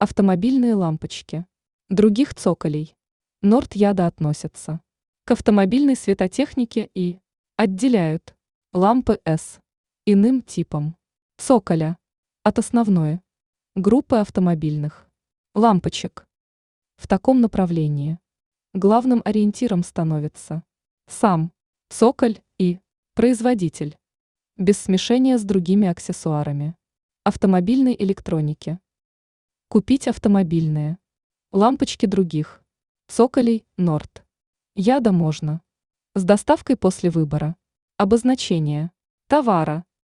Автомобильные лампочки. Других цоколей. Норд-Яда относятся к автомобильной светотехнике и отделяют лампы С иным типом цоколя от основной группы автомобильных лампочек. В таком направлении главным ориентиром становится сам цоколь и производитель, без смешения с другими аксессуарами автомобильной электроники. Купить автомобильные лампочки других цоколей Норд-Яда можно с доставкой после выбора обозначения товара